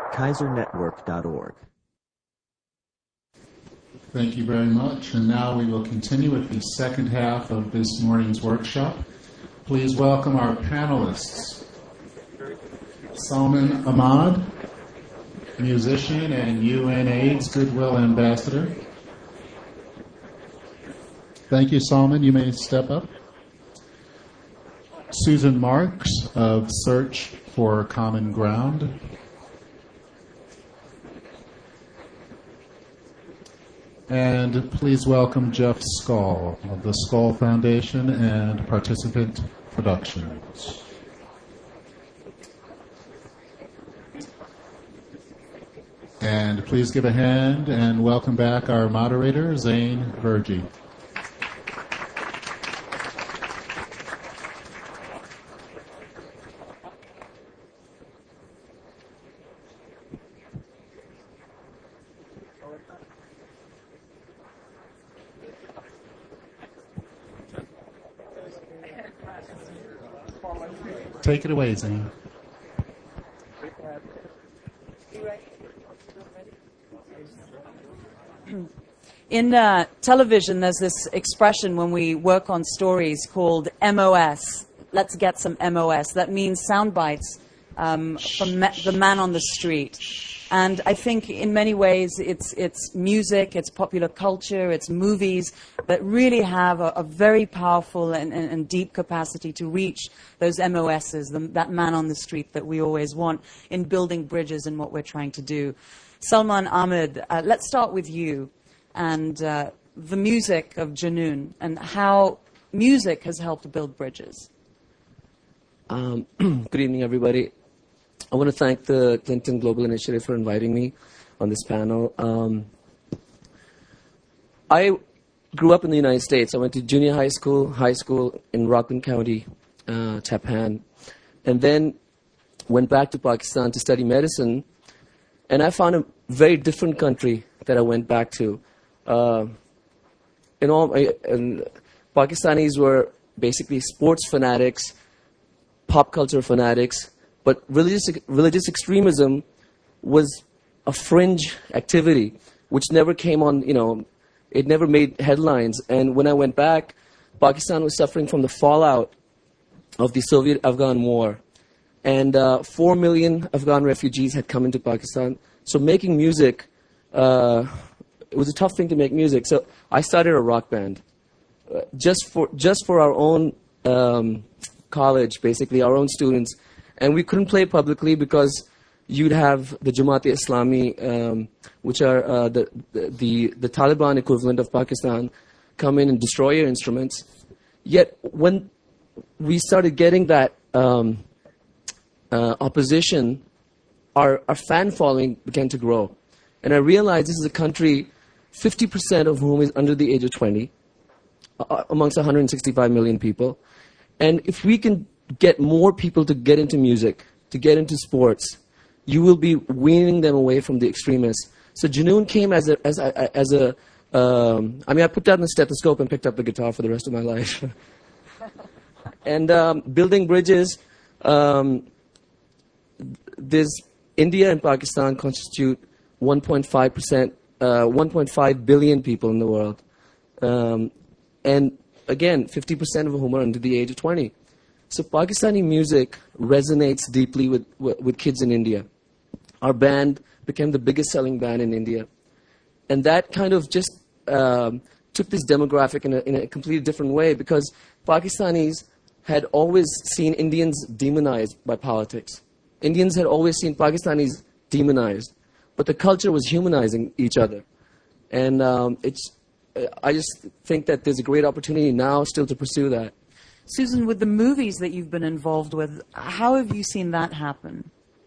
KaiserNetwork.org. Thank you very much. And now we will continue with the second half of this morning's workshop. Please welcome our panelists. Salman Ahmad, musician and UNAIDS Goodwill Ambassador. Thank you, Salman. You may step up. Susan Marks of Search for Common Ground. And please welcome Jeff Skull of the Skull Foundation and Participant Productions. And please give a hand and welcome back our moderator, Zane Vergy. Take it away, Zane. In television, there's this expression when we work on stories called MOS. Let's get some MOS. That means sound bites from the man on the street. And I think in many ways it's music, it's popular culture, it's movies that really have a very powerful and deep capacity to reach those MOSs, that man on the street that we always want in building bridges and what we're trying to do. Salman Ahmad, let's start with you and the music of Junoon and how music has helped build bridges. Good evening, everybody. I want to thank the Clinton Global Initiative for inviting me on this panel. I grew up in the United States. I went to junior high school in Rockland County, Tappan, and then went back to Pakistan to study medicine. And I found a very different country that I went back to. Pakistanis were basically sports fanatics, pop culture fanatics, but religious extremism was a fringe activity, which never came on, it never made headlines. And when I went back, Pakistan was suffering from the fallout of the Soviet-Afghan War. And 4 million Afghan refugees had come into Pakistan. So making music, it was a tough thing to make music. So I started a rock band, just for our own college, basically, our own students. And we couldn't play publicly because you'd have the Jamaat-e-Islami, which are the Taliban equivalent of Pakistan, come in and destroy your instruments. Yet when we started getting that opposition, our fan following began to grow. And I realized this is a country, 50% of whom is under the age of 20, amongst 165 million people. And if we can get more people to get into music, to get into sports, you will be weaning them away from the extremists. So Junoon came I put down the stethoscope and picked up the guitar for the rest of my life. And building bridges, India and Pakistan constitute 1.5 billion people in the world. And again, 50% of whom are under the age of 20. So Pakistani music resonates deeply with kids in India. Our band became the biggest selling band in India. And that kind of just took this demographic in a completely different way, because Pakistanis had always seen Indians demonized by politics. Indians had always seen Pakistanis demonized. But the culture was humanizing each other. And I just think that there's a great opportunity now still to pursue that. Susan, with the movies that you've been involved with, how have you seen that happen?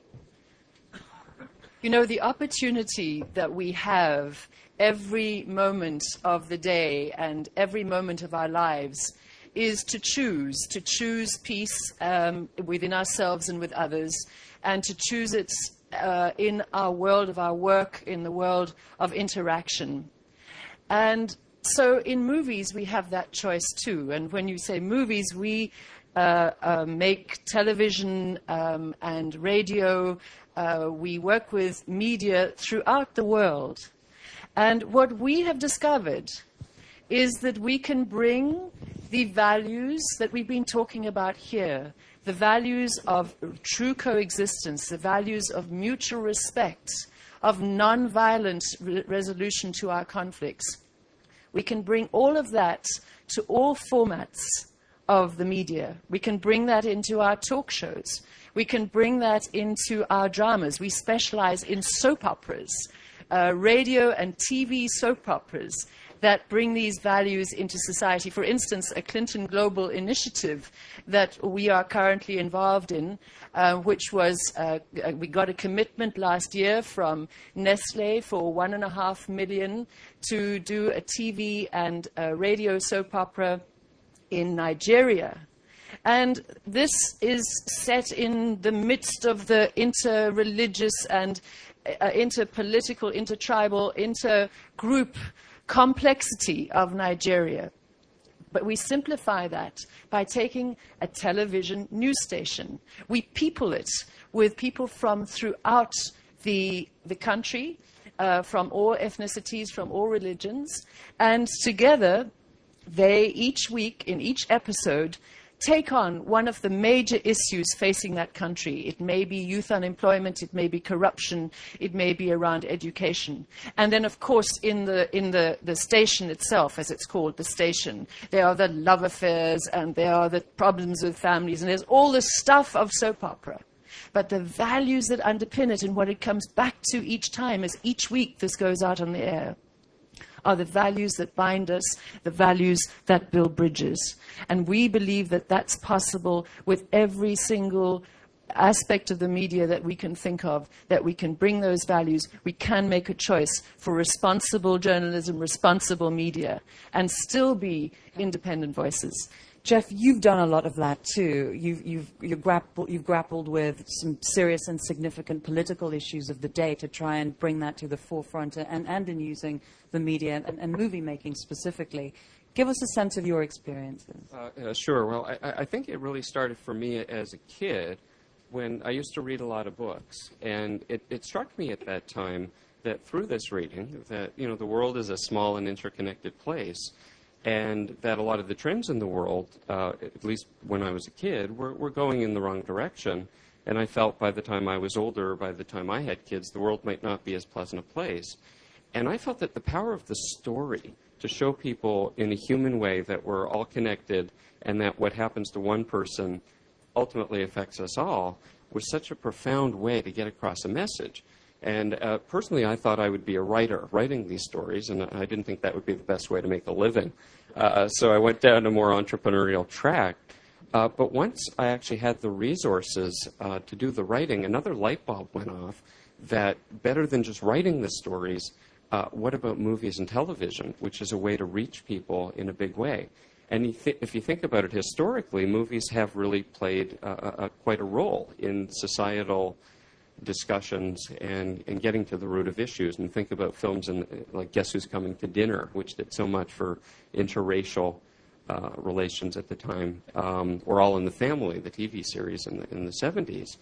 The opportunity that we have every moment of the day and every moment of our lives is to choose peace within ourselves and with others, and to choose it in our world of our work, in the world of interaction. And so in movies, we have that choice too. And when you say movies, we make television and radio. We work with media throughout the world. And what we have discovered is that we can bring the values that we've been talking about here, the values of true coexistence, the values of mutual respect, of non-violent resolution to our conflicts. We can bring all of that to all formats of the media. We can bring that into our talk shows. We can bring that into our dramas. We specialize in soap operas, radio and TV soap operas that bring these values into society. For instance, a Clinton Global Initiative that we are currently involved in, which was, we got a commitment last year from Nestle for $1.5 million to do a TV and radio soap opera in Nigeria. And this is set in the midst of the inter-religious and inter-political, inter-tribal, inter-group complexity of Nigeria. But we simplify that by taking a television news station. We people it with people from throughout the country, from all ethnicities, from all religions, and together they each week, in each episode, take on one of the major issues facing that country. It may be youth unemployment, it may be corruption, it may be around education. And then, of course, in the station itself, as it's called, the station, there are the love affairs and there are the problems with families, and there's all the stuff of soap opera. But the values that underpin it and what it comes back to each time as each week this goes out on the air are the values that bind us, the values that build bridges. And we believe that that's possible with every single aspect of the media that we can think of, that we can bring those values. We can make a choice for responsible journalism, responsible media, and still be independent voices. Jeff, you've done a lot of that too. You've grappled with some serious and significant political issues of the day to try and bring that to the forefront, and in using the media and movie making specifically. Give us a sense of your experiences. Sure. Well, I think it really started for me as a kid when I used to read a lot of books, and it struck me at that time that through this reading that the world is a small and interconnected place. And that a lot of the trends in the world, at least when I was a kid, were going in the wrong direction. And I felt by the time I was older, by the time I had kids, the world might not be as pleasant a place. And I felt that the power of the story to show people in a human way that we're all connected and that what happens to one person ultimately affects us all was such a profound way to get across a message. And personally, I thought I would be a writer writing these stories, and I didn't think that would be the best way to make a living. So I went down a more entrepreneurial track. But once I actually had the resources to do the writing, another light bulb went off that better than just writing the stories, what about movies and television, which is a way to reach people in a big way? And if you think about it historically, movies have really played quite a role in societal discussions and getting to the root of issues. And think about films like Guess Who's Coming to Dinner, which did so much for interracial relations at the time, or All in the Family, the TV series in the 70s.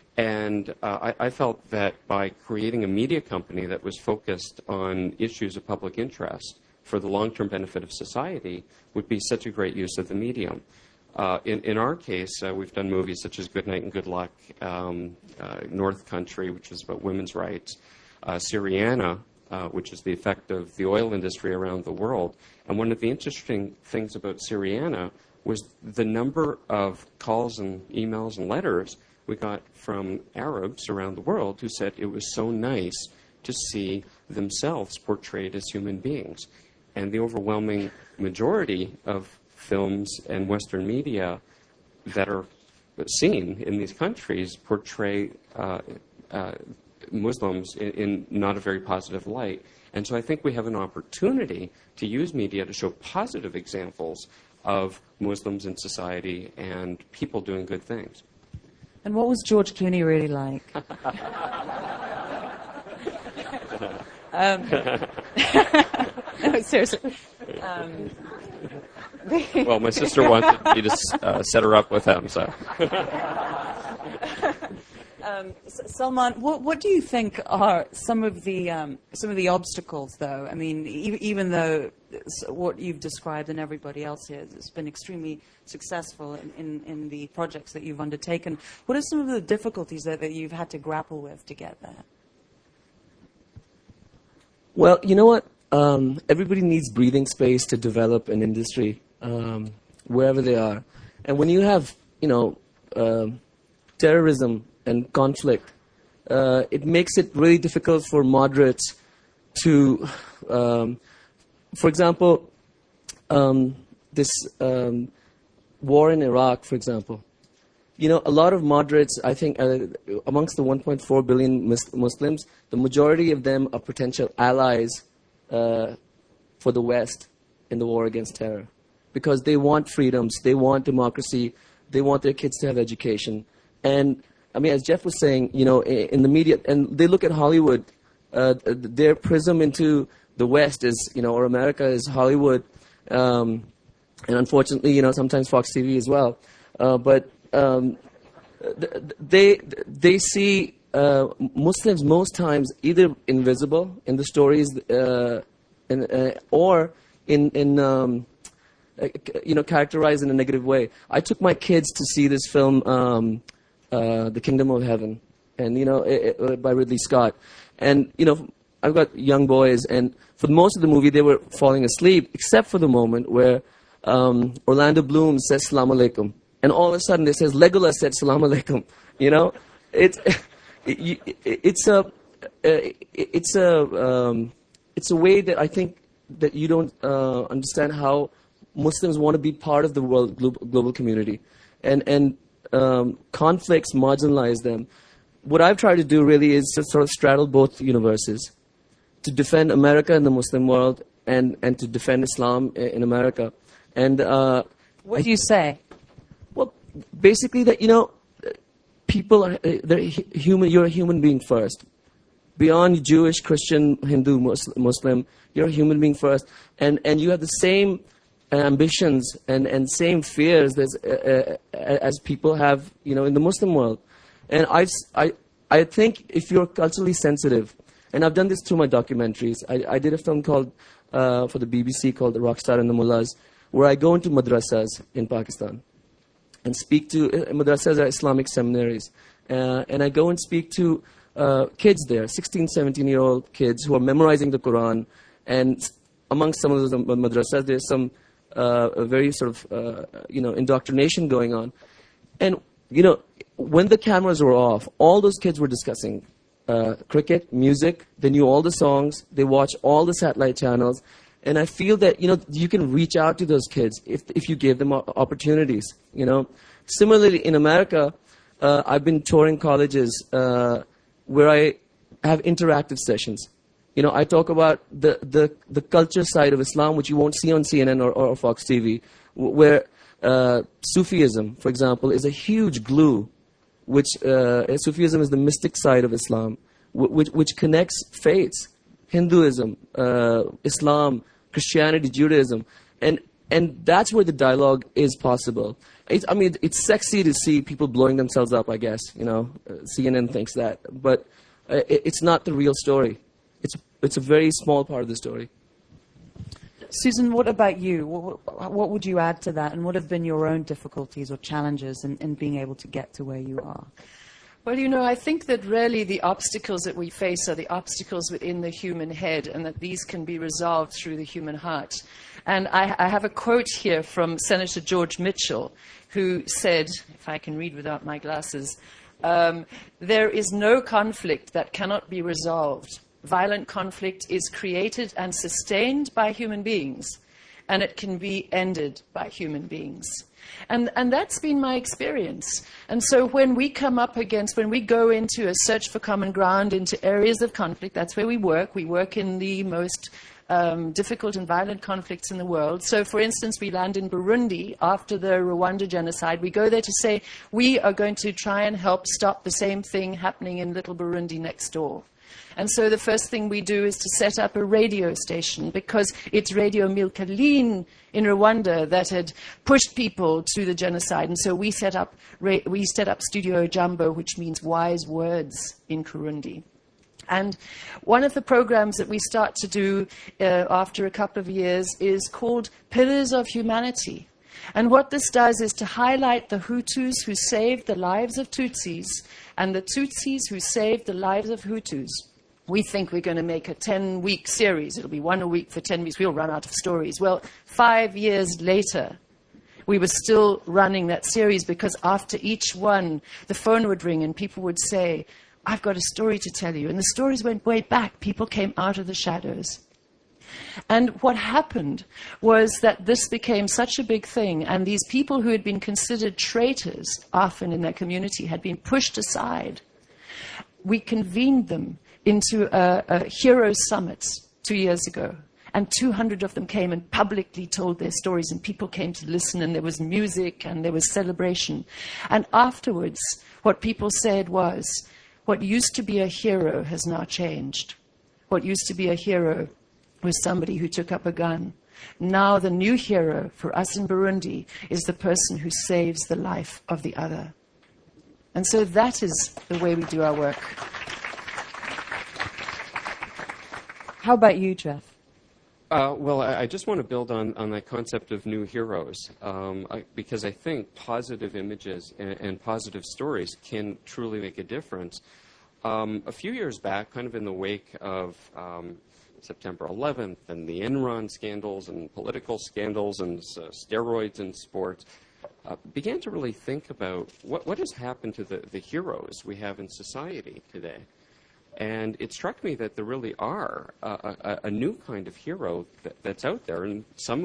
And I felt that by creating a media company that was focused on issues of public interest for the long-term benefit of society would be such a great use of the medium. In our case, we've done movies such as Good Night and Good Luck, North Country, which is about women's rights, Syriana, which is the effect of the oil industry around the world. And one of the interesting things about Syriana was the number of calls and emails and letters we got from Arabs around the world who said it was so nice to see themselves portrayed as human beings. And the overwhelming majority of films and Western media that are seen in these countries portray Muslims in not a very positive light. And so I think we have an opportunity to use media to show positive examples of Muslims in society and people doing good things. And what was George Clooney really like? No, seriously. Well, my sister wanted me to set her up with him, so. Salman, what do you think are some of the obstacles, though? I mean, even though what you've described and everybody else here has been extremely successful in the projects that you've undertaken, what are some of the difficulties that you've had to grapple with to get there? Well, you know what? Everybody needs breathing space to develop an industry wherever they are. And when you have, terrorism and conflict, it makes it really difficult for moderates to, for example, this war in Iraq, for example. A lot of moderates, I think, amongst the 1.4 billion Muslims, the majority of them are potential allies for the West in the war against terror. Because they want freedoms, they want democracy, they want their kids to have education. And, I mean, as Jeff was saying, in the media, and they look at Hollywood, their prism into the West is, or America is Hollywood, and unfortunately, sometimes Fox TV as well. But they see Muslims most times either invisible in the stories, or in characterized in a negative way. I took my kids to see this film, The Kingdom of Heaven, and by Ridley Scott, and I've got young boys, and for most of the movie they were falling asleep, except for the moment where Orlando Bloom says "Salam Alaikum." And all of a sudden, it says Legolas said "Salam Alaikum." It's a way that I think that you don't understand how Muslims want to be part of the world global community, and conflicts marginalize them. What I've tried to do really is to sort of straddle both universes, to defend America and the Muslim world, and to defend Islam in America. And what do you say? Well, basically that, people are they're human. You're a human being first. Beyond Jewish, Christian, Hindu, Muslim, you're a human being first. And you have the same ambitions and same fears as people have, in the Muslim world. And I think if you're culturally sensitive, and I've done this through my documentaries. I did a film called for the BBC called The Rockstar and the Mullahs, where I go into madrasas in Pakistan and speak to madrasas are Islamic seminaries, and I go and speak to kids there, 16, 17-year-old kids who are memorizing the Quran, and amongst some of those madrasas, there's some very sort of indoctrination going on, and when the cameras were off, all those kids were discussing cricket, music. They knew all the songs. They watched all the satellite channels. And I feel that, you can reach out to those kids if you give them opportunities, Similarly, in America, I've been touring colleges where I have interactive sessions. I talk about the culture side of Islam, which you won't see on CNN or Fox TV, where Sufism, for example, is a huge glue, which Sufism is the mystic side of Islam, which connects faiths, Hinduism, Islam, Christianity, Judaism, and that's where the dialogue is possible. It's sexy to see people blowing themselves up, I guess. CNN thinks that, but it's not the real story. It's a very small part of the story. Susan, what about you? What would you add to that, and what have been your own difficulties or challenges in being able to get to where you are? Well, I think that really the obstacles that we face are the obstacles within the human head, and that these can be resolved through the human heart. And I have a quote here from Senator George Mitchell, who said, if I can read without my glasses, there is no conflict that cannot be resolved. Violent conflict is created and sustained by human beings, and it can be ended by human beings. And that's been my experience. And so when we go into a search for common ground, into areas of conflict, that's where we work. We work in the most difficult and violent conflicts in the world. So, for instance, we land in Burundi after the Rwanda genocide. We go there to say we are going to try and help stop the same thing happening in little Burundi next door. And so the first thing we do is to set up a radio station, because it's Radio Milkalin in Rwanda that had pushed people to the genocide. And so we set up Studio Jambo, which means wise words in Kirundi. And one of the programs that we start to do after a couple of years is called Pillars of Humanity. And what this does is to highlight the Hutus who saved the lives of Tutsis and the Tutsis who saved the lives of Hutus. We think we're going to make a 10-week series. It'll be one a week for 10 weeks. We'll run out of stories. Well, 5 years later, we were still running that series, because after each one, the phone would ring and people would say, I've got a story to tell you. And the stories went way back. People came out of the shadows. And what happened was that this became such a big thing, and these people who had been considered traitors often in their community had been pushed aside. We convened them into a hero summit 2 years ago. And 200 of them came and publicly told their stories, and people came to listen, and there was music and there was celebration. And afterwards, what people said was, what used to be a hero has now changed. What used to be a hero was somebody who took up a gun. Now the new hero for us in Burundi is the person who saves the life of the other. And so that is the way we do our work. How about you, Jeff? Well, I just want to build on that concept of new heroes, because I think positive images and positive stories can truly make a difference. A few years back, kind of in the wake of September 11th and the Enron scandals and political scandals and steroids in sports, began to really think about what has happened to the heroes we have in society today. And it struck me that there really are a new kind of hero that's out there, and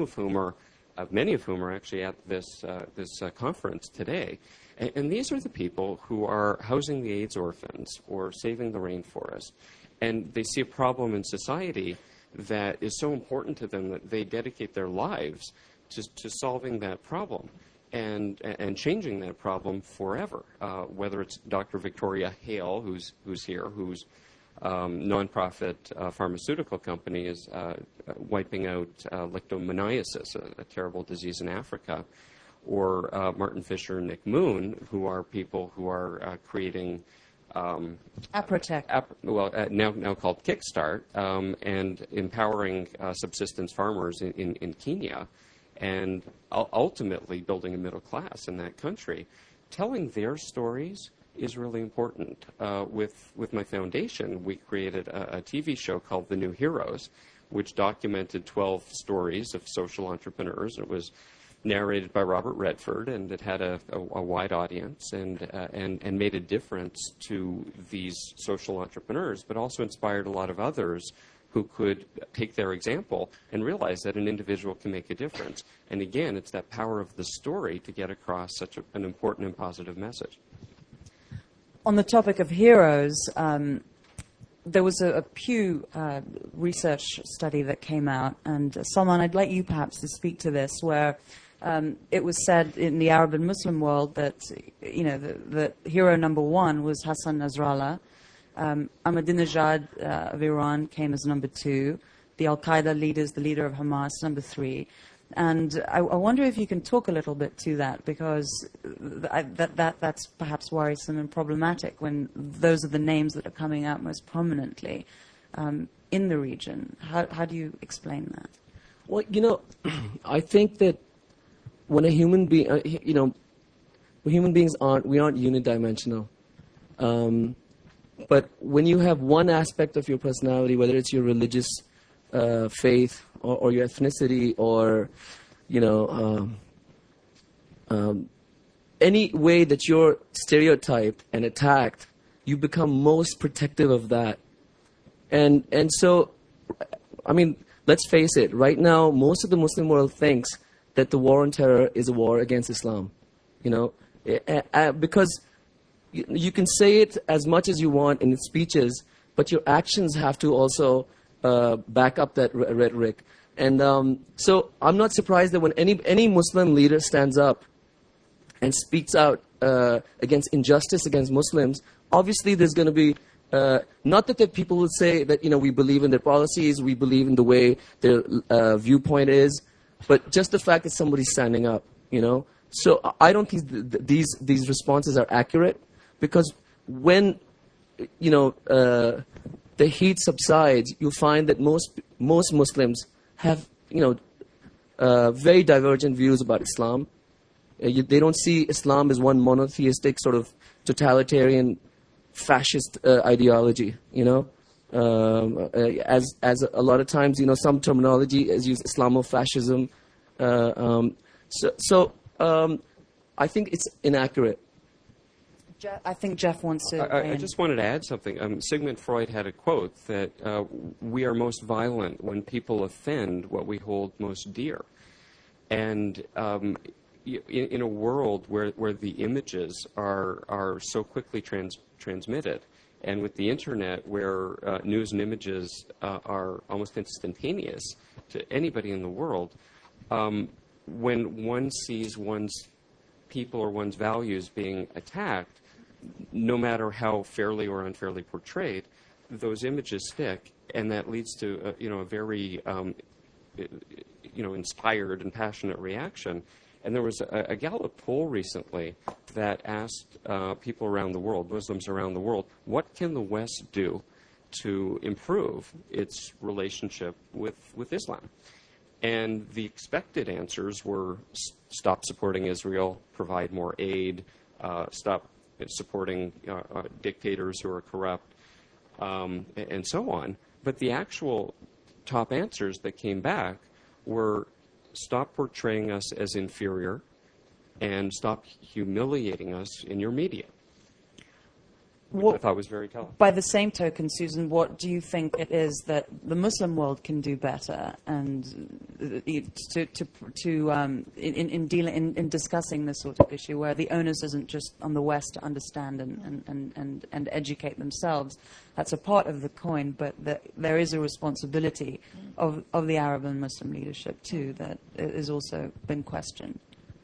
many of whom are actually at this conference today. And these are the people who are housing the AIDS orphans or saving the rainforest. And they see a problem in society that is so important to them that they dedicate their lives to solving that problem and changing that problem forever. Whether it's Dr. Victoria Hale, who's here, whose nonprofit pharmaceutical company is wiping out leishmaniasis, a terrible disease in Africa, or Martin Fisher and Nick Moon, who are people who are creating Aprotech. Now called Kickstart, and empowering subsistence farmers in Kenya, and ultimately building a middle class in that country. Telling their stories is really important. With my foundation, we created a TV show called The New Heroes, which documented 12 stories of social entrepreneurs. It was narrated by Robert Redford, and it had a wide audience and made a difference to these social entrepreneurs, but also inspired a lot of others who could take their example and realize that an individual can make a difference. And again, it's that power of the story to get across such an important and positive message. On the topic of heroes, there was a Pew research study that came out, and Salman, I'd like you perhaps to speak to this, where it was said in the Arab and Muslim world that the hero number one was Hassan Nasrallah. Ahmadinejad of Iran came as number two. The Al-Qaeda leader is the leader of Hamas, number three. And I wonder if you can talk a little bit to that, because that's perhaps worrisome and problematic when those are the names that are coming out most prominently in the region. How do you explain that? Well, I think that when a human being, human beings aren't unidimensional. But when you have one aspect of your personality, whether it's your religious faith or your ethnicity or, any way that you're stereotyped and attacked, you become most protective of that. And so, let's face it, right now, most of the Muslim world thinks that the war on terror is a war against Islam, because you can say it as much as you want in speeches, but your actions have to also back up that rhetoric. And so I'm not surprised that when any Muslim leader stands up and speaks out against injustice against Muslims, obviously there's going to be not that the people will say that, we believe in their policies, we believe in the way their viewpoint is, but just the fact that somebody's standing up, So I don't think these responses are accurate, because when, the heat subsides, you'll find that most Muslims have, very divergent views about Islam. They don't see Islam as one monotheistic sort of totalitarian fascist ideology, as a lot of times, some terminology is used, Islamofascism. I think it's inaccurate. I think Jeff wants to. I just wanted to add something. Sigmund Freud had a quote that we are most violent when people offend what we hold most dear. And in a world where the images are so quickly transmitted, and with the internet where news and images are almost instantaneous to anybody in the world, when one sees one's people or one's values being attacked, no matter how fairly or unfairly portrayed, those images stick, and that leads to a very inspired and passionate reaction. And there was a Gallup poll recently that asked people around the world, Muslims around the world, what can the West do to improve its relationship with Islam? And the expected answers were stop supporting Israel, provide more aid, stop supporting dictators who are corrupt, and so on. But the actual top answers that came back were stop portraying us as inferior and stop humiliating us in your media, which I thought was very telling. By the same token, Susan, what do you think it is that the Muslim world can do better, and in discussing this sort of issue, where the onus isn't just on the West to understand and educate themselves? That's a part of the coin, but there is a responsibility of the Arab and Muslim leadership too that has also been questioned.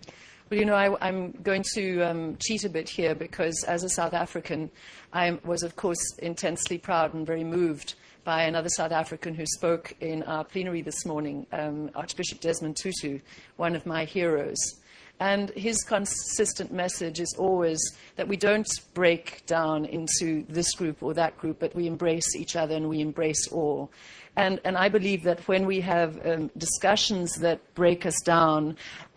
Well, I'm going to cheat a bit here, because as a South African, I was, of course, intensely proud and very moved by another South African who spoke in our plenary this morning, Archbishop Desmond Tutu, one of my heroes. And his consistent message is always that we don't break down into this group or that group, but we embrace each other and we embrace all. And I believe that when we have discussions that break us down,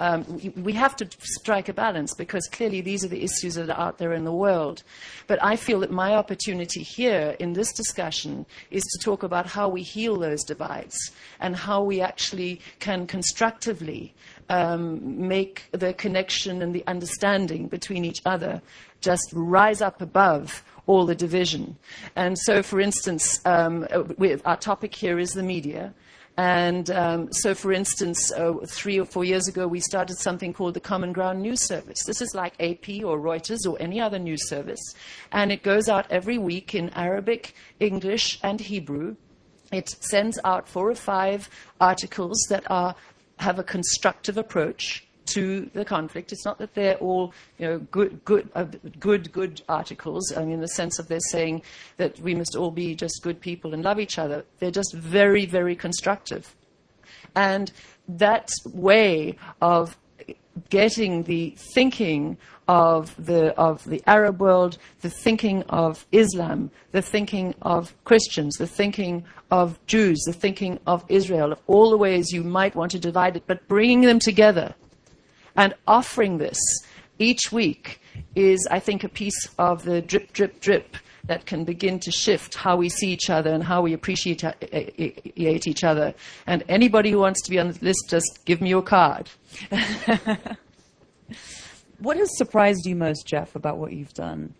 we have to strike a balance, because clearly these are the issues that are out there in the world. But I feel that my opportunity here in this discussion is to talk about how we heal those divides and how we actually can constructively make the connection and the understanding between each other just rise up above all the division. And so, for instance, our topic here is the media. And so, for instance, 3 or 4 years ago, we started something called the Common Ground News Service. This is like AP or Reuters or any other news service. And it goes out every week in Arabic, English, and Hebrew. It sends out 4 or 5 articles that have a constructive approach to the conflict. It's not that they're all, good articles, in the sense of they're saying that we must all be just good people and love each other. They're just very, very constructive. And that way of getting the thinking of the Arab world, the thinking of Islam, the thinking of Christians, the thinking of Jews, the thinking of Israel, of all the ways you might want to divide it, but bringing them together and offering this each week is, I think, a piece of the drip, drip, drip that can begin to shift how we see each other and how we appreciate each other. And anybody who wants to be on the list, just give me your card. What has surprised you most, Jeff, about what you've done?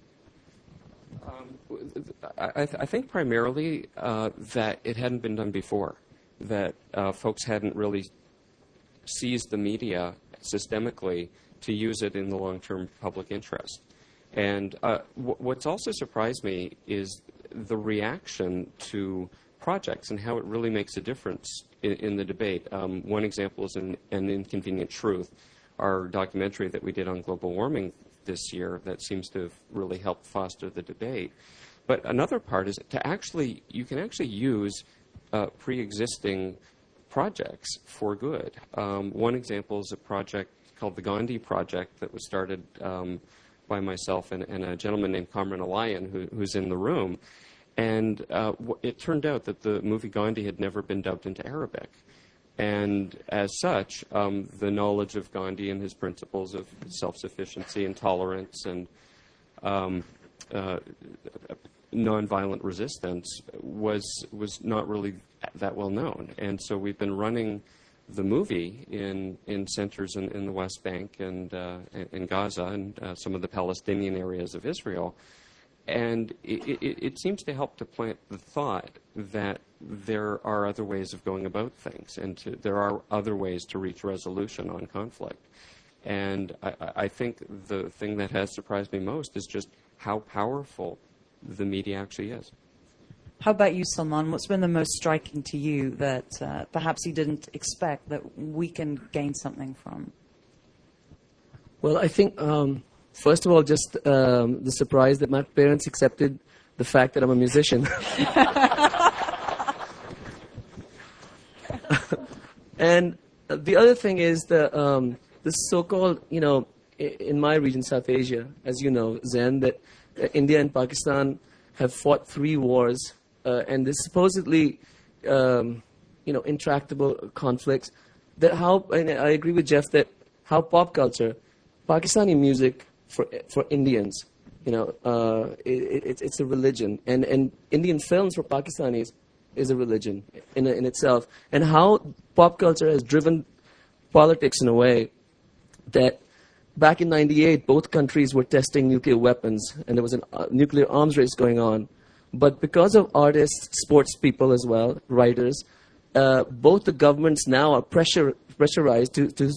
I think primarily that it hadn't been done before, that folks hadn't really seized the media systemically to use it in the long-term public interest. And what's also surprised me is the reaction to projects and how it really makes a difference in the debate. One example is An Inconvenient Truth, our documentary that we did on global warming this year that seems to have really helped foster the debate. But another part is you can actually use pre-existing projects for good. One example is a project called the Gandhi Project that was started by myself and a gentleman named Kamran Alayan, who's in the room. And it turned out that the movie Gandhi had never been dubbed into Arabic. And as such, the knowledge of Gandhi and his principles of self-sufficiency and tolerance and nonviolent resistance was not really that well known. And so we've been running the movie in centers in the West Bank and in Gaza and some of the Palestinian areas of Israel. And it seems to help to plant the thought that there are other ways of going about things, and there are other ways to reach resolution on conflict. And I think the thing that has surprised me most is just how powerful the media actually is. How about you, Salman? What's been the most striking to you that perhaps you didn't expect that we can gain something from? Well, I think, first of all, just the surprise that my parents accepted the fact that I'm a musician. And the other thing is this so-called, in my region, South Asia, as you know, Zen, that India and Pakistan have fought 3 wars, and there's supposedly, intractable conflicts. And I agree with Jeff that how pop culture, Pakistani music for Indians, it's a religion, and Indian films for Pakistanis is a religion in itself, and how pop culture has driven politics in a way that back in '98, both countries were testing nuclear weapons, and there was a nuclear arms race going on. But because of artists, sports people as well, writers, both the governments now are pressurized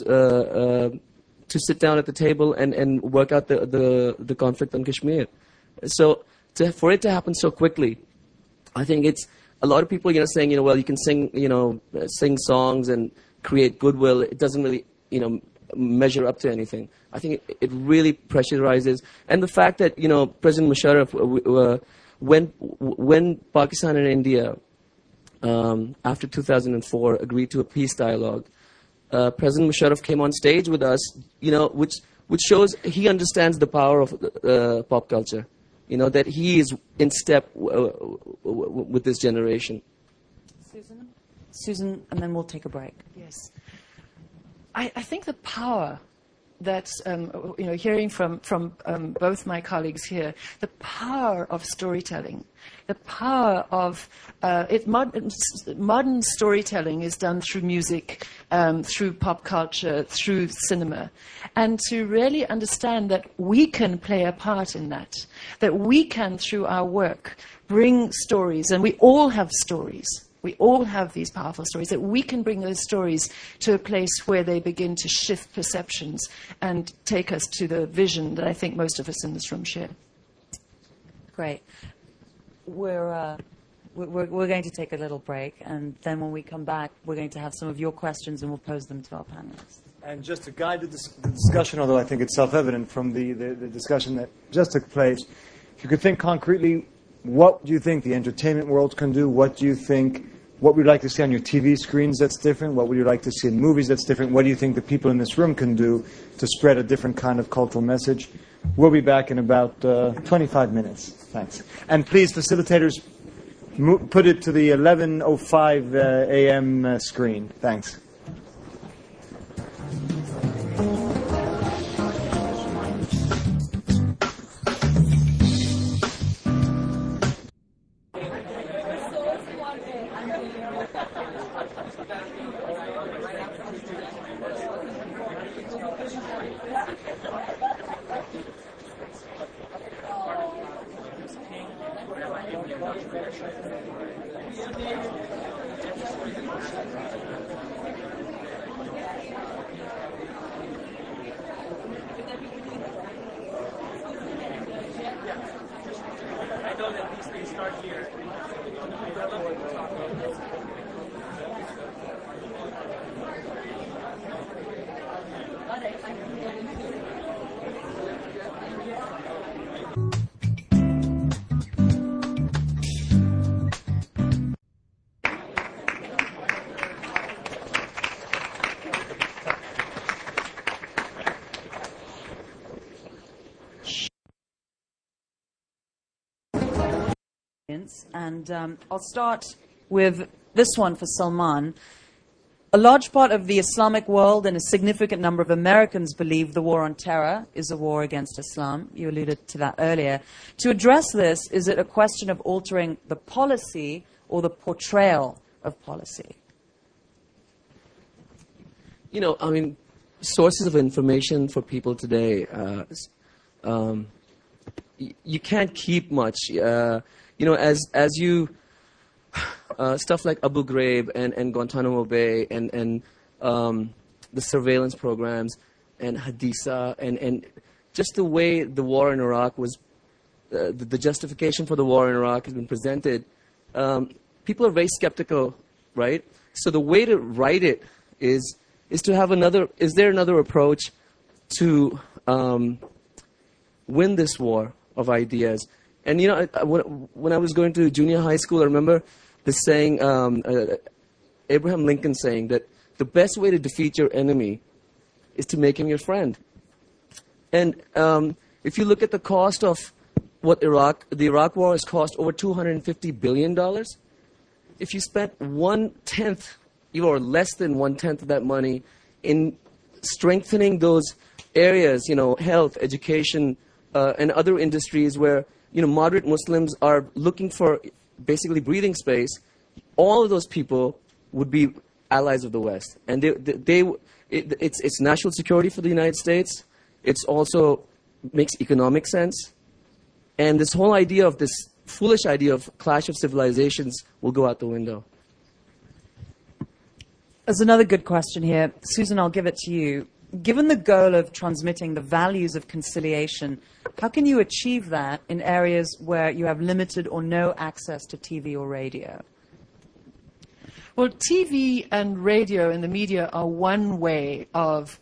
to sit down at the table and work out the conflict on Kashmir. So for it to happen so quickly, I think it's a lot of people, saying, well, you can sing songs and create goodwill. It doesn't really, measure up to anything. I think it really pressurizes. And the fact that, President Musharraf, when Pakistan and India, after 2004, agreed to a peace dialogue, President Musharraf came on stage with us, which shows he understands the power of pop culture, that he is in step with this generation. Susan, and then we'll take a break. Yes. I think the power that's, hearing from both my colleagues here, the power of storytelling, the power of modern storytelling is done through music, through pop culture, through cinema. And to really understand that we can play a part in that we can, through our work, bring stories, and we all have stories. We all have these powerful stories, that we can bring those stories to a place where they begin to shift perceptions and take us to the vision that I think most of us in this room share. Great. We're going to take a little break, and then when we come back, we're going to have some of your questions, and we'll pose them to our panelists. And just to guide the discussion, although I think it's self-evident from the discussion that just took place, if you could think concretely, what do you think the entertainment world can do? What do you think, what would you like to see on your TV screens that's different? What would you like to see in movies that's different? What do you think the people in this room can do to spread a different kind of cultural message? We'll be back in about 25 minutes. Thanks. And please, facilitators, put it to the 11:05 a.m. screen. Thanks. And I'll start with this one for Salman. A large part of the Islamic world and a significant number of Americans believe the war on terror is a war against Islam. You alluded to that earlier. To address this, is it a question of altering the policy or the portrayal of policy? You know, I mean, sources of information for people today, you can't keep much. You know, as you... stuff like Abu Ghraib and Guantanamo Bay and the surveillance programs and Haditha and just the way the war in Iraq was, the justification for the war in Iraq has been presented, people are very skeptical, right? So the way to write it is to have is there another approach to win this war of ideas? And, you know, when I was going to junior high school, I remember the saying, Abraham Lincoln saying that the best way to defeat your enemy is to make him your friend. And if you look at the cost of what the Iraq war has cost over $250 billion, if you spent 1/10 or less than 1/10 of that money in strengthening those areas, you know, health, education, and other industries where, you know, moderate Muslims are looking for basically breathing space, all of those people would be allies of the West. And it's national security for the United States. It's also makes economic sense. And this whole idea of this foolish idea of clash of civilizations will go out the window. There's another good question here. Susan, I'll give it to you. Given the goal of transmitting the values of conciliation, how can you achieve that in areas where you have limited or no access to TV or radio? Well, TV and radio and the media are one way and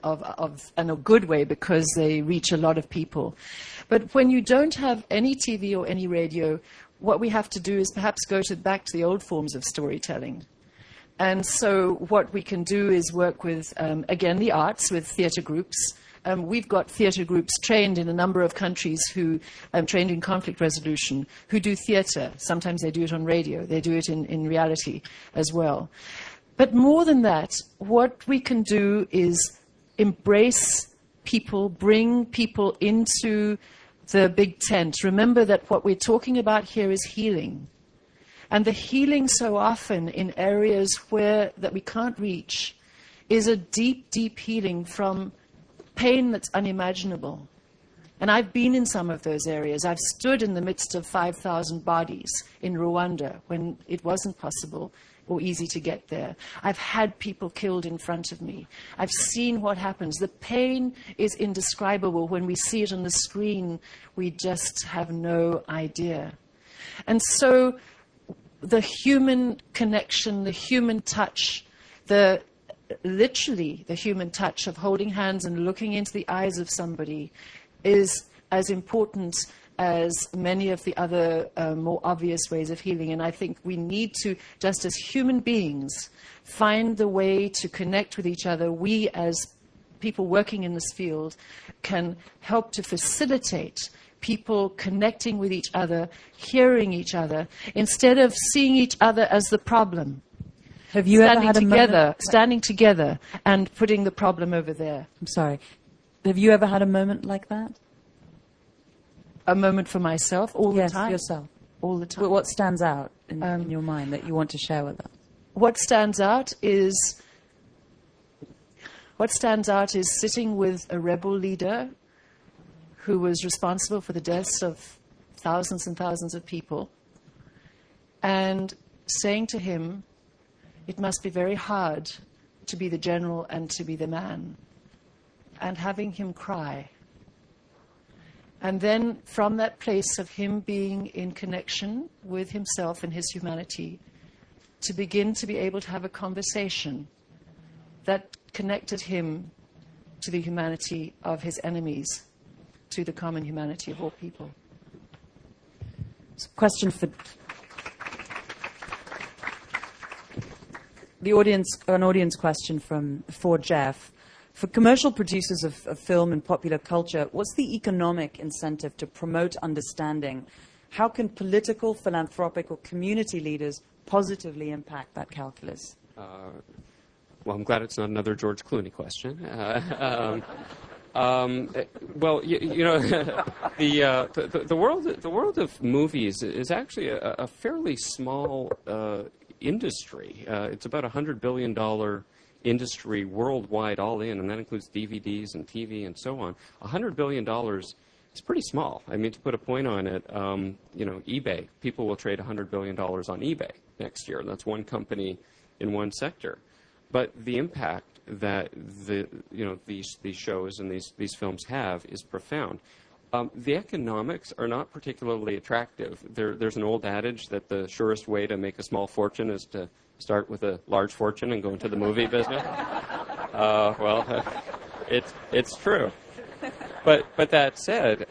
a good way because they reach a lot of people. But when you don't have any TV or any radio, what we have to do is perhaps go back to the old forms of storytelling. And so what we can do is work with, again, the arts, with theatre groups. We've got theatre groups trained in a number of countries who trained in conflict resolution, who do theatre. Sometimes they do it on radio. They do it in reality as well. But more than that, what we can do is embrace people, bring people into the big tent. Remember that what we're talking about here is healing. And the healing so often in areas that we can't reach is a deep, deep healing from pain that's unimaginable. And I've been in some of those areas. I've stood in the midst of 5,000 bodies in Rwanda when it wasn't possible or easy to get there. I've had people killed in front of me. I've seen what happens. The pain is indescribable. When we see it on the screen, we just have no idea. And so the human connection, the human touch, literally the human touch of holding hands and looking into the eyes of somebody is as important as many of the other more obvious ways of healing. And I think we need to, just as human beings, find the way to connect with each other. We, as people working in this field, can help to facilitate people connecting with each other, hearing each other, instead of seeing each other as the problem. Have you ever had standing together and putting the problem over there? I'm sorry. Have you ever had a moment like that? A moment for myself all the time? Yes, yourself. All the time. What stands out in your mind that you want to share with us? What stands out is sitting with a rebel leader who was responsible for the deaths of thousands and thousands of people, and saying to him, it must be very hard to be the general and to be the man, and having him cry. And then from that place of him being in connection with himself and his humanity, to begin to be able to have a conversation that connected him to the humanity of his enemies, to the common humanity of all people. Question for the audience, an audience question for Jeff. For commercial producers of film and popular culture, what's the economic incentive to promote understanding how can political, philanthropic, or community leaders positively impact that calculus? Well, I'm glad it's not another George Clooney question. Well, you know, the world of movies is actually a fairly small industry. It's about $100 billion industry worldwide, all in, and that includes DVDs and TV and so on. $100 billion is pretty small. I mean, to put a point on it, you know, eBay. People will trade $100 billion on eBay next year. That's one company in one sector. But the impact that these shows and these films have is profound. The economics are not particularly attractive. There's an old adage that the surest way to make a small fortune is to start with a large fortune and go into the movie business. Well, it's true. But that said,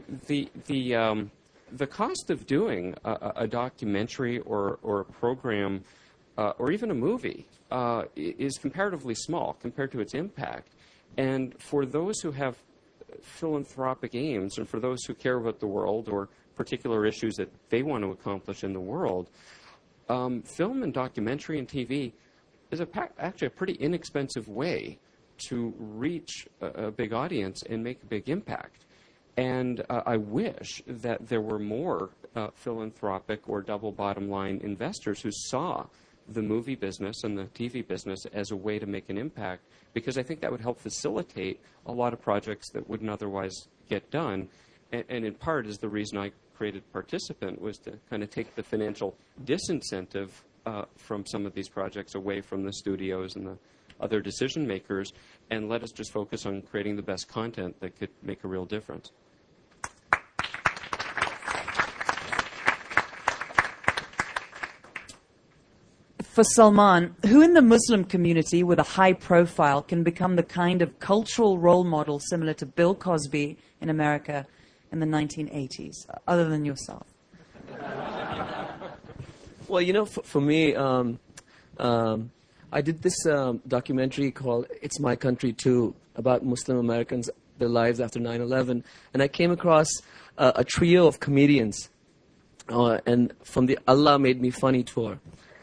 the cost of doing a documentary or a program or even a movie is comparatively small compared to its impact. And for those who have philanthropic aims and for those who care about the world or particular issues that they want to accomplish in the world, film and documentary and TV is actually a pretty inexpensive way to reach a big audience and make a big impact. And I wish that there were more philanthropic or double bottom line investors who saw the movie business and the TV business as a way to make an impact, because I think that would help facilitate a lot of projects that wouldn't otherwise get done. And in part is the reason I created Participant, was to kind of take the financial disincentive from some of these projects away from the studios and the other decision makers, and let us just focus on creating the best content that could make a real difference. For Salman, who in the Muslim community with a high profile can become the kind of cultural role model similar to Bill Cosby in America in the 1980s, other than yourself? Well, you know, for me, I did this documentary called It's My Country Too, about Muslim Americans, their lives after 9/11. And I came across a trio of comedians and from the Allah Made Me Funny tour.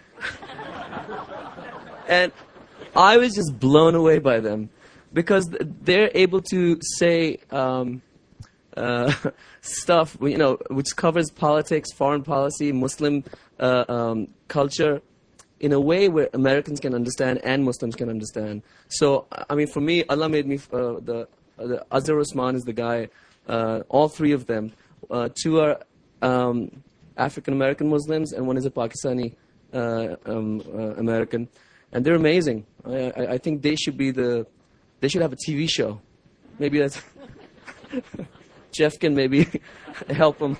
And I was just blown away by them, because they're able to say stuff, you know, which covers politics, foreign policy, Muslim culture, in a way where Americans can understand and Muslims can understand. So, I mean, for me, Allah Made Me, the Azhar Usman is the guy, all three of them. Two are African-American Muslims, and one is a Pakistani American. And they're amazing. I think they should have a TV show. Maybe that's, Jeff can maybe help them.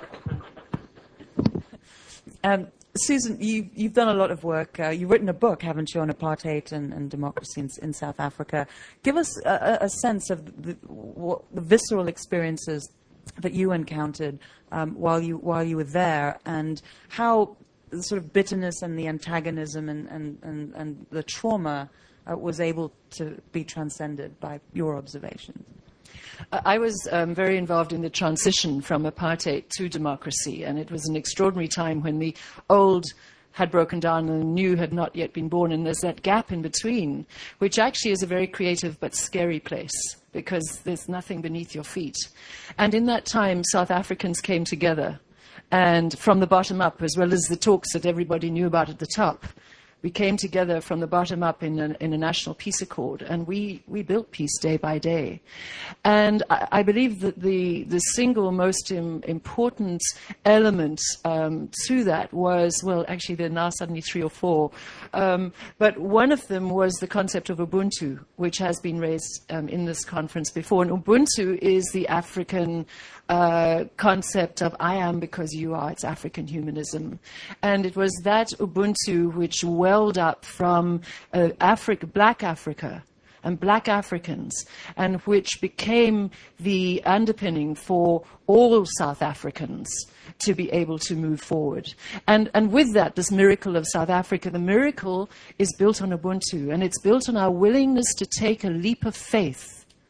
Susan, you've done a lot of work. You've written a book, haven't you, on apartheid and democracy in South Africa. Give us a sense of the visceral experiences that you encountered while you were there, and how the sort of bitterness and the antagonism and the trauma was able to be transcended by your observations. I was very involved in the transition from apartheid to democracy, and it was an extraordinary time when the old had broken down and the new had not yet been born, and there's that gap in between, which actually is a very creative but scary place, because there's nothing beneath your feet. And in that time, South Africans came together, and from the bottom up, as well as the talks that everybody knew about at the top, we came together from the bottom up in a national peace accord, and we built peace day by day. And I believe that the single most important element to that was, well, actually there are now suddenly 3 or 4, but one of them was the concept of Ubuntu, which has been raised in this conference before. And Ubuntu is the African concept of I am because you are. It's African humanism. And it was that Ubuntu which welled up from Black Africa and Black Africans, and which became the underpinning for all South Africans to be able to move forward. And with that, this miracle of South Africa, the miracle is built on Ubuntu, and it's built on our willingness to take a leap of faith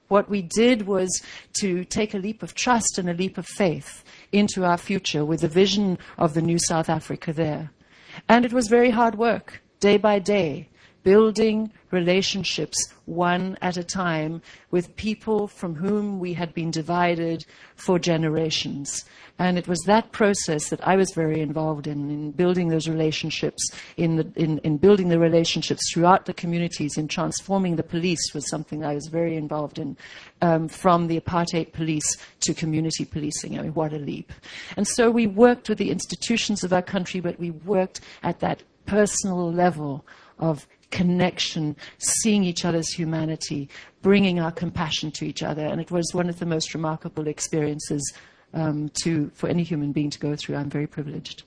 What we did was to take a leap of trust and a leap of faith into our future with the vision of the new South Africa there. And it was very hard work, day by day, building relationships one at a time with people from whom we had been divided for generations. And it was that process that I was very involved in building those relationships, in building the relationships throughout the communities, in transforming the police was something I was very involved in, from the apartheid police to community policing. I mean, what a leap. And so we worked with the institutions of our country, but we worked at that personal level of connection, seeing each other's humanity, bringing our compassion to each other. And it was one of the most remarkable experiences for any human being to go through. I'm very privileged.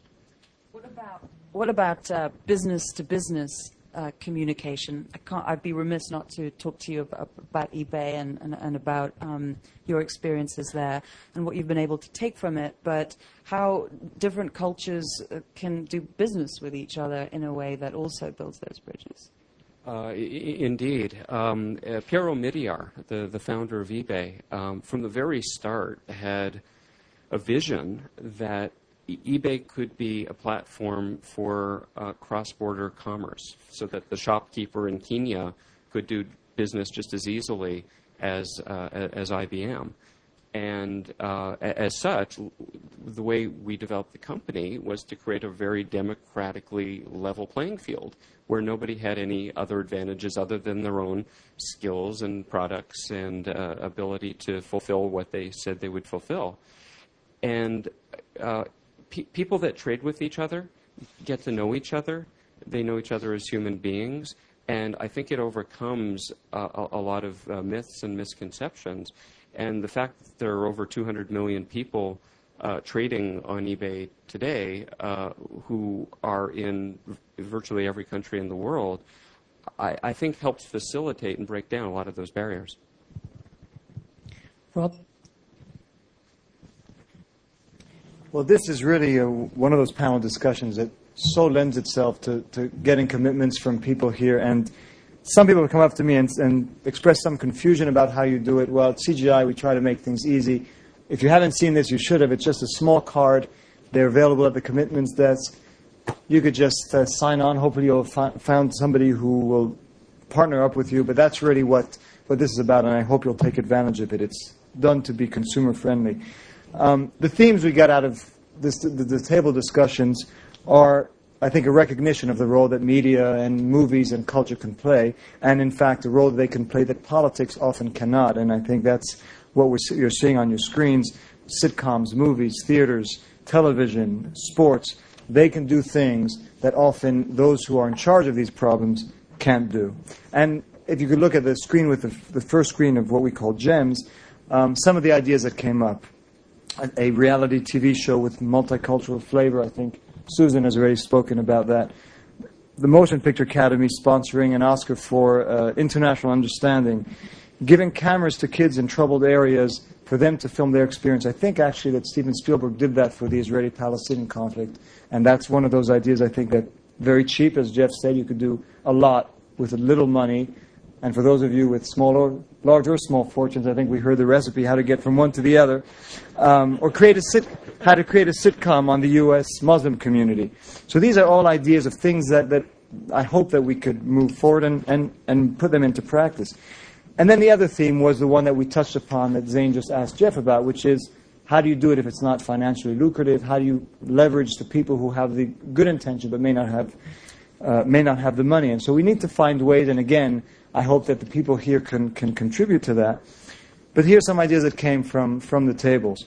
What about business-to-business communication? I'd be remiss not to talk to you about eBay and about your experiences there and what you've been able to take from it, but how different cultures can do business with each other in a way that also builds those bridges. Indeed. Pierre Omidyar, the founder of eBay, from the very start had a vision that eBay could be a platform for cross-border commerce, so that the shopkeeper in Kenya could do business just as easily as IBM. And as such, the way we developed the company was to create a very democratically level playing field where nobody had any other advantages other than their own skills and products and ability to fulfill what they said they would fulfill. And people that trade with each other get to know each other. They know each other as human beings. And I think it overcomes a lot of myths and misconceptions. And the fact that there are over 200 million people trading on eBay today who are in virtually every country in the world, I think helps facilitate and break down a lot of those barriers. Rob? Well, this is really one of those panel discussions that so lends itself to getting commitments from people here. And some people come up to me and express some confusion about how you do it. Well, at CGI, we try to make things easy. If you haven't seen this, you should have. It's just a small card. They're available at the commitments desk. You could just sign on. Hopefully, you'll find somebody who will partner up with you. But that's really what this is about, and I hope you'll take advantage of it. It's done to be consumer-friendly. The themes we get out of the table discussions are, I think, a recognition of the role that media and movies and culture can play, and in fact, the role that they can play that politics often cannot. And I think that's what you're seeing on your screens. Sitcoms, movies, theaters, television, sports, they can do things that often those who are in charge of these problems can't do. And if you could look at the screen with the first screen of what we call GEMS, some of the ideas that came up. A reality TV show with multicultural flavor, I think Susan has already spoken about that. The Motion Picture Academy sponsoring an Oscar for international understanding. Giving cameras to kids in troubled areas for them to film their experience. I think actually that Steven Spielberg did that for the Israeli-Palestinian conflict. And that's one of those ideas I think that very cheap, as Jeff said, you could do a lot with a little money. And for those of you with large or small fortunes, I think we heard the recipe how to get from one to the other. Or how to create a sitcom on the U.S. Muslim community. So these are all ideas of things that I hope that we could move forward and put them into practice. And then the other theme was the one that we touched upon that Zane just asked Jeff about, which is how do you do it if it's not financially lucrative? How do you leverage the people who have the good intention but may not have the money? And so we need to find ways, and again, I hope that the people here can contribute to that. But here's some ideas that came from the tables.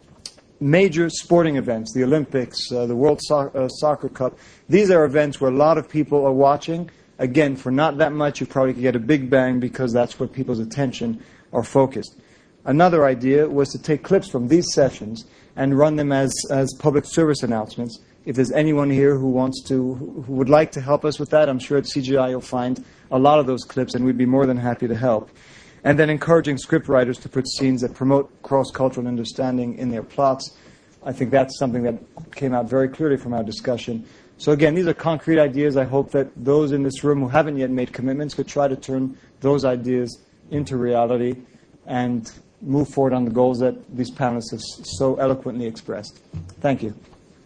Major sporting events, the Olympics, the World Soccer Cup. These are events where a lot of people are watching. Again, for not that much, you probably could get a big bang because that's where people's attention are focused. Another idea was to take clips from these sessions and run them as public service announcements. If there's anyone here who would like to help us with that, I'm sure at CGI you'll find a lot of those clips, and we'd be more than happy to help. And then encouraging scriptwriters to put scenes that promote cross-cultural understanding in their plots. I think that's something that came out very clearly from our discussion. So again, these are concrete ideas. I hope that those in this room who haven't yet made commitments could try to turn those ideas into reality. and move forward on the goals that these panelists have so eloquently expressed. Thank you.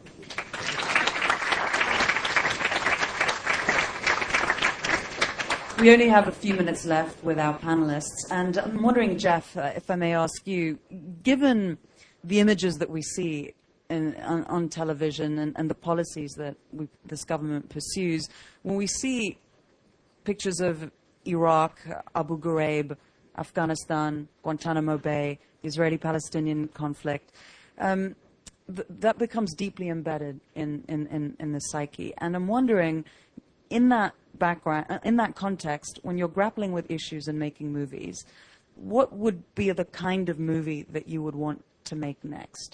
We only have a few minutes left with our panelists, and I'm wondering, Jeff, if I may ask you, given the images that we see on television and the policies that this government pursues, when we see pictures of Iraq, Abu Ghraib, Afghanistan, Guantanamo Bay, Israeli-Palestinian conflict, that becomes deeply embedded in the psyche. And I'm wondering, in that background, in that context, when you're grappling with issues and making movies, what would be the kind of movie that you would want to make next?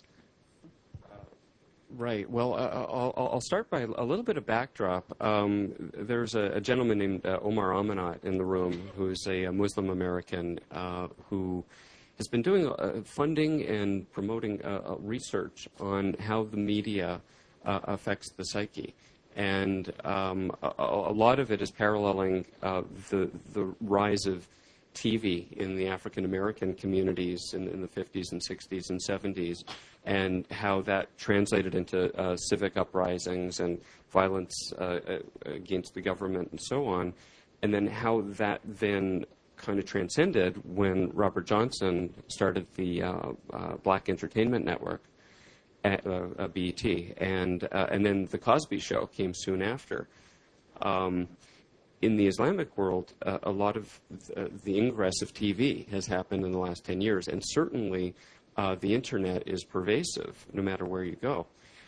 Right. Well, I'll start by a little bit of backdrop. There's a gentleman named Omar Amanat in the room who's a Muslim American who has been doing funding and promoting research on how the media affects the psyche. And a lot of it is paralleling the rise of TV in the African American communities in the 50s and 60s and 70s, and how that translated into civic uprisings and violence against the government and so on, and then how that then kind of transcended when Robert Johnson started the Black Entertainment Network, BET, and then The Cosby Show came soon after. In the Islamic world, a lot of the ingress of TV has happened in the last 10 years, and certainly the Internet is pervasive no matter where you go.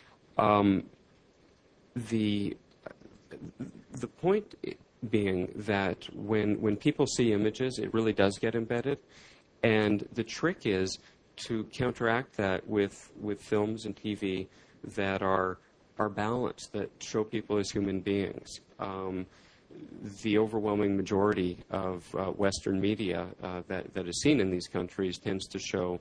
The point being that when people see images, it really does get embedded, and the trick is to counteract that with films and TV that are balanced, that show people as human beings. The overwhelming majority of Western media that is seen in these countries tends to show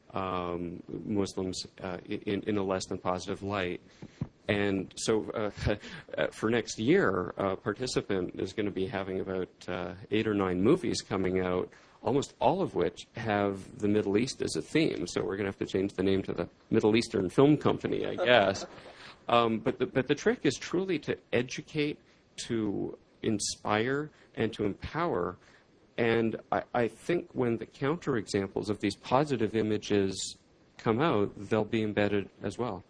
Muslims in a less than positive light. And so for next year, a participant is going to be having about 8 or 9 movies coming out, almost all of which have the Middle East as a theme. So we're going to have to change the name to the Middle Eastern Film Company, I guess. But the trick is truly to educate, to inspire, and to empower. And I think when the counterexamples of these positive images come out, they'll be embedded as well.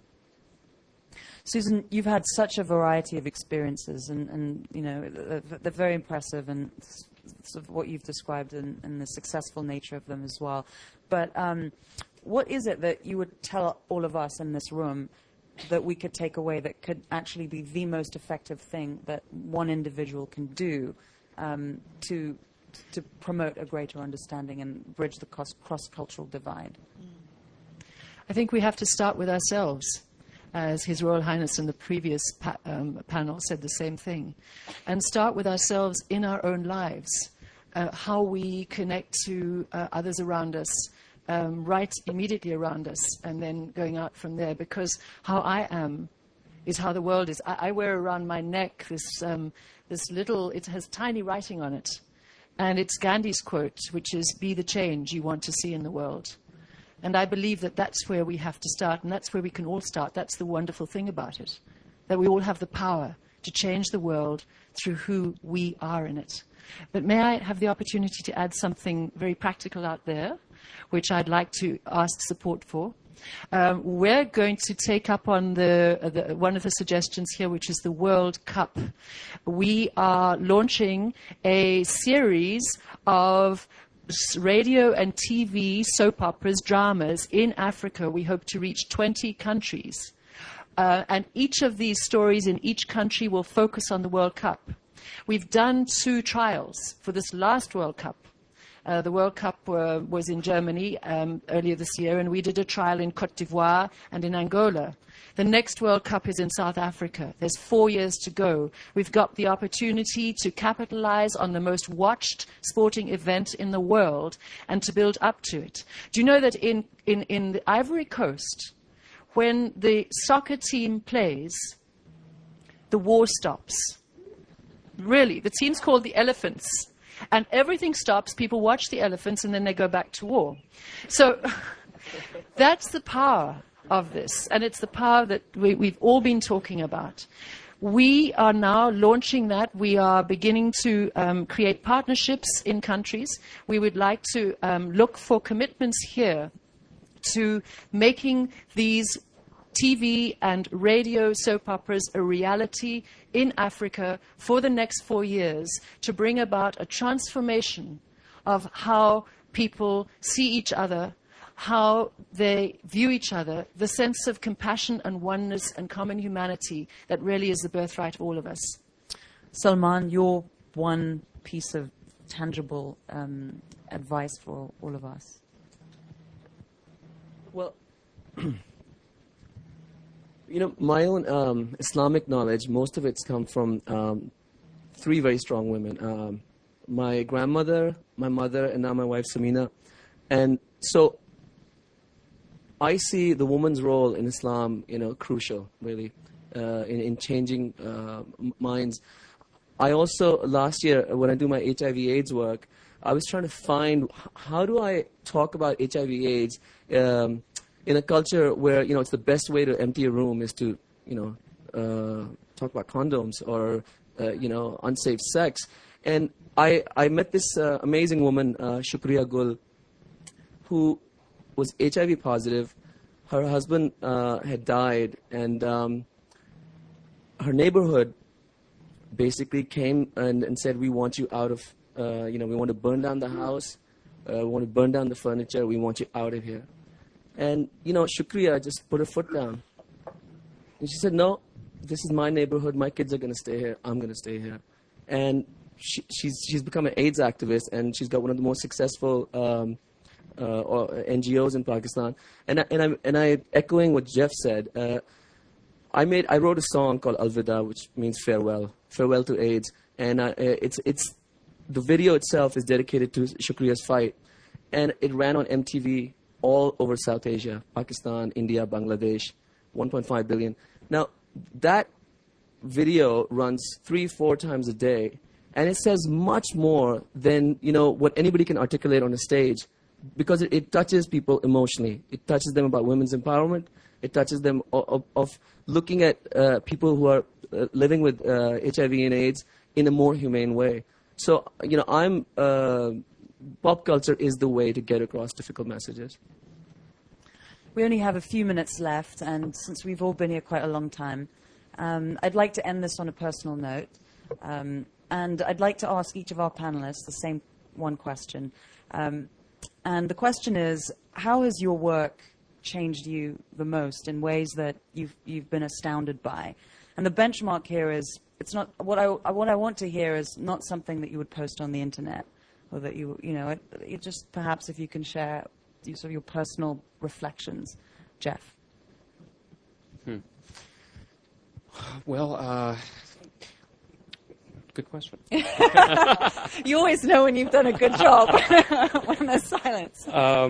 Susan, you've had such a variety of experiences, and you know, they're very impressive, and sort of what you've described and the successful nature of them as well. But what is it that you would tell all of us in this room that we could take away that could actually be the most effective thing that one individual can do to promote a greater understanding and bridge the cross-cultural divide? I think we have to start with ourselves. As His Royal Highness in the previous panel said the same thing. And start with ourselves in our own lives, how we connect to others around us, right immediately around us, and then going out from there. Because how I am is how the world is. I wear around my neck this little, it has tiny writing on it. And it's Gandhi's quote, which is, "Be the change you want to see in the world." And I believe that that's where we have to start, and that's where we can all start. That's the wonderful thing about it, that we all have the power to change the world through who we are in it. But may I have the opportunity to add something very practical out there, which I'd like to ask support for? We're going to take up on one of the suggestions here, which is the World Cup. We are launching a series of radio and TV soap operas, dramas in Africa. We hope to reach 20 countries. And each of these stories in each country will focus on the World Cup. We've done 2 trials for this last World Cup. The World Cup was in Germany earlier this year, and we did a trial in Côte d'Ivoire and in Angola. The next World Cup is in South Africa. There's 4 years to go. We've got the opportunity to capitalize on the most watched sporting event in the world and to build up to it. Do you know that in the Ivory Coast, when the soccer team plays, the war stops? Really, the team's called the Elephants. And everything stops, people watch the elephants, and then they go back to war. So that's the power of this, and it's the power that we've all been talking about. We are now launching that. We are beginning to create partnerships in countries. We would like to look for commitments here to making these TV and radio soap operas a reality in Africa for the next 4 years, to bring about a transformation of how people see each other, how they view each other, the sense of compassion and oneness and common humanity that really is the birthright of all of us. Salman, your one piece of tangible advice for all of us. Well, my own Islamic knowledge, most of it's come from 3 very strong women. My grandmother, my mother, and now my wife, Samina. And so I see the woman's role in Islam, crucial, really, in changing minds. I also, last year, when I do my HIV/AIDS work, I was trying to find how do I talk about HIV/AIDS in a culture where, it's the best way to empty a room is to, talk about condoms or, unsafe sex. And I met this amazing woman, Shukriya Gul, who was HIV positive. Her husband had died, and her neighborhood basically came and said, we want you out of, we want to burn down the house, we want to burn down the furniture, we want you out of here. And, Shukriya just put her foot down. And she said, no, this is my neighborhood, my kids are going to stay here, I'm going to stay here. And she's become an AIDS activist, and she's got one of the most successful NGOs in Pakistan. And I echoing what Jeff said, I wrote a song called Alvida, which means farewell to AIDS. And it's the video itself is dedicated to Shukriya's fight, and it ran on MTV all over South Asia, Pakistan, India, Bangladesh, 1.5 billion. Now that video runs 3-4 times a day, and it says much more than what anybody can articulate on a stage, because it touches people emotionally. It touches them about women's empowerment. It touches them of looking at people who are living with HIV and AIDS in a more humane way. So, pop culture is the way to get across difficult messages. We only have a few minutes left, and since we've all been here quite a long time, I'd like to end this on a personal note. And I'd like to ask each of our panelists the same one question. And the question is, how has your work changed you the most in ways that you've been astounded by? And the benchmark here is, it's not what I want to hear is not something that you would post on the internet, or that it just perhaps if you can share sort of your personal reflections, Jeff. Well, good question. You always know when you've done a good job when there's silence.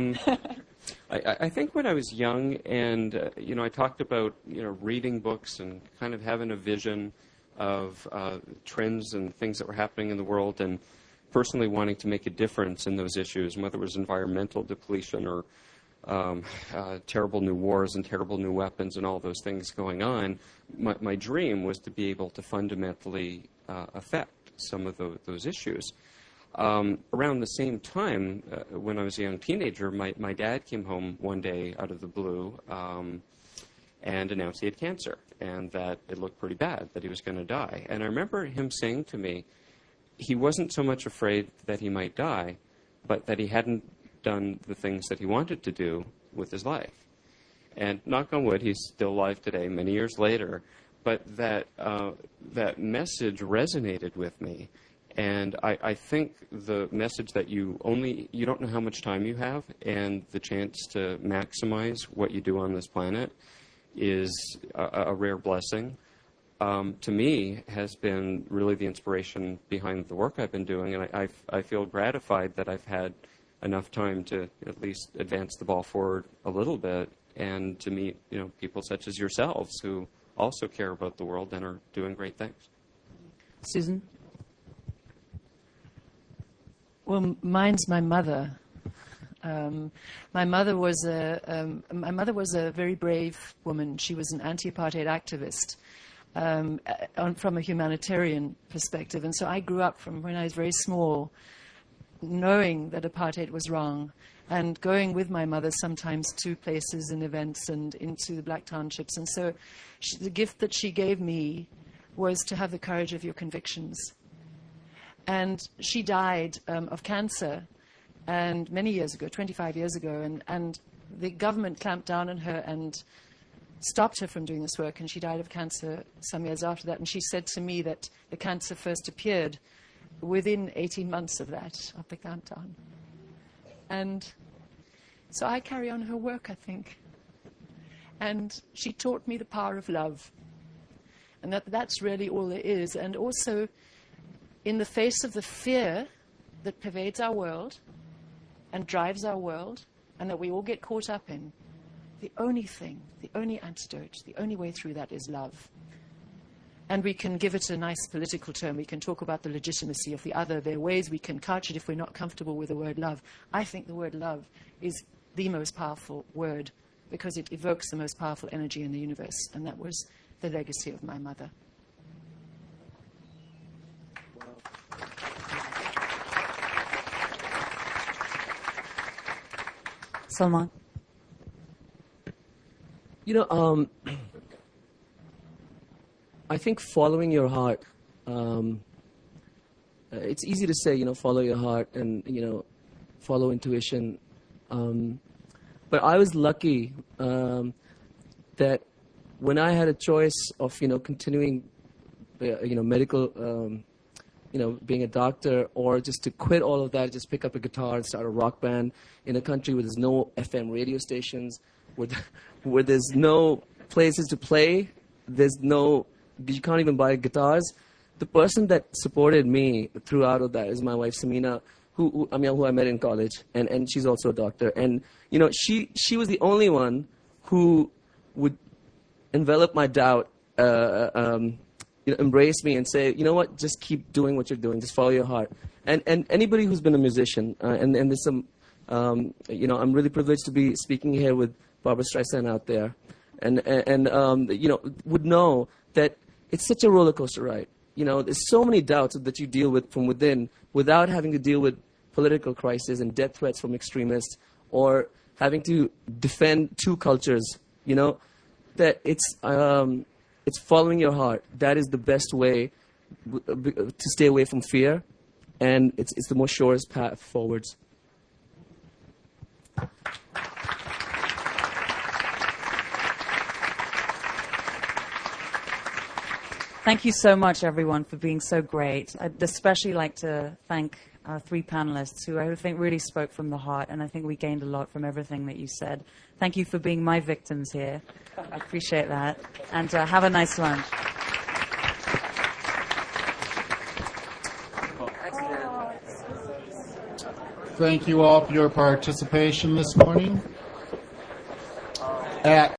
I think when I was young, and I talked about reading books and kind of having a vision of trends and things that were happening in the world, and personally wanting to make a difference in those issues, whether it was environmental depletion or terrible new wars and terrible new weapons and all those things going on. My dream was to be able to fundamentally affect some of those issues. Around the same time, when I was a young teenager, my dad came home one day out of the blue and announced he had cancer, and that it looked pretty bad, that he was going to die. And I remember him saying to me, he wasn't so much afraid that he might die, but that he hadn't done the things that he wanted to do with his life. And knock on wood, he's still alive today, many years later. But that message resonated with me. And I think the message that you don't know how much time you have, and the chance to maximize what you do on this planet is a rare blessing. To me, has been really the inspiration behind the work I've been doing, and I feel gratified that I've had enough time to at least advance the ball forward a little bit, and to meet people such as yourselves who also care about the world and are doing great things. Susan? Well, mine's my mother. My mother was a very brave woman. She was an anti-apartheid activist from a humanitarian perspective. And so I grew up from when I was very small, knowing that apartheid was wrong, and going with my mother sometimes to places and events and into the black townships. And so the gift that she gave me was to have the courage of your convictions. And she died of cancer, and many years ago, 25 years ago, and the government clamped down on her and stopped her from doing this work, and she died of cancer some years after that. And she said to me that the cancer first appeared within 18 months of that, of the clampdown. And so I carry on her work, I think. And she taught me the power of love, and that's really all there is. And also, in the face of the fear that pervades our world and drives our world, and that we all get caught up in, the only thing, the only antidote, the only way through that is love. And we can give it a nice political term. We can talk about the legitimacy of the other. There are ways we can couch it if we're not comfortable with the word love. I think the word love is the most powerful word because it evokes the most powerful energy in the universe. And that was the legacy of my mother. Salman? I think following your heart, it's easy to say, follow your heart and, follow intuition. But I was lucky that when I had a choice of, continuing, medical, being a doctor, or just to quit all of that, just pick up a guitar and start a rock band in a country where there's no FM radio stations, where there's no places to play, you can't even buy guitars. The person that supported me throughout of that is my wife Samina, who I met in college, and she's also a doctor. And she was the only one who would envelop my doubt, embrace me and say, you know what, just keep doing what you're doing, just follow your heart. And anybody who's been a musician, and there's some, I'm really privileged to be speaking here with Barbra Streisand out there, and would know that it's such a roller coaster ride. There's so many doubts that you deal with from within without having to deal with political crisis and death threats from extremists or having to defend two cultures. That it's following your heart. That is the best way to stay away from fear, and it's the most surest path forwards. Thank you so much, everyone, for being so great. I'd especially like to thank our three panelists who I think really spoke from the heart, and I think we gained a lot from everything that you said. Thank you for being my victims here. I appreciate that. And have a nice lunch. Thank you all for your participation this morning. At